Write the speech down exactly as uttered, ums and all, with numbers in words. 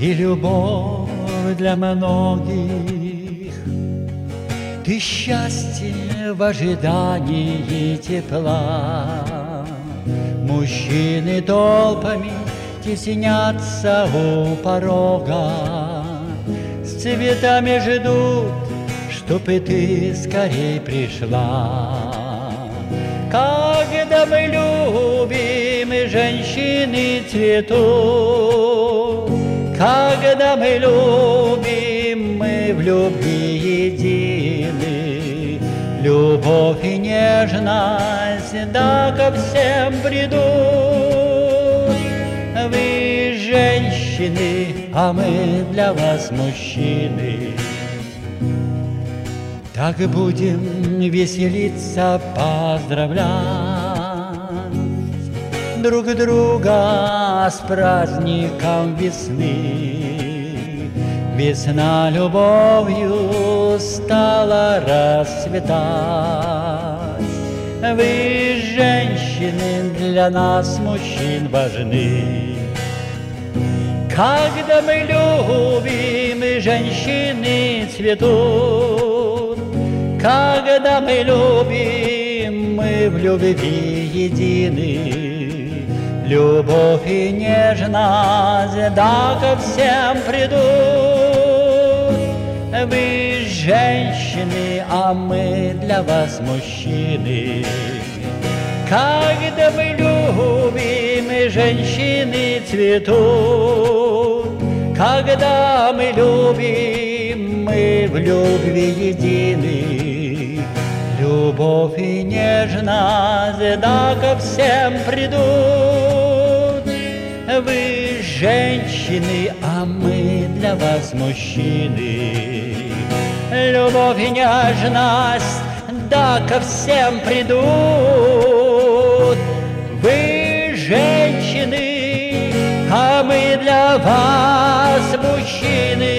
и любовь для многих. Ты счастье в ожидании тепла. Мужчины толпами теснятся у порога, с цветами ждут, чтобы ты скорей пришла. Когда мы любим, и женщины цветут, когда мы любим, мы в любви едины. Любовь и нежность, да, ко всем придут. Вы женщины, а мы для вас мужчины. Так и будем веселиться, поздравлять друг друга с праздником весны. Весна любовью стала расцветать. Вы, женщины, для нас, мужчин, важны. Когда мы любим, и женщины цветут, когда мы любим, мы в любви едины. Любовь и нежность, да, ко всем придут. Вы женщины, а мы для вас мужчины. Когда мы любим, и женщины цветут, когда мы любим, мы в любви едины. Любовь и нежность, да, ко всем придут. Вы женщины, а мы для вас мужчины. Любовь и нежность, да, ко всем придут. Вы женщины, а мы для вас мужчины.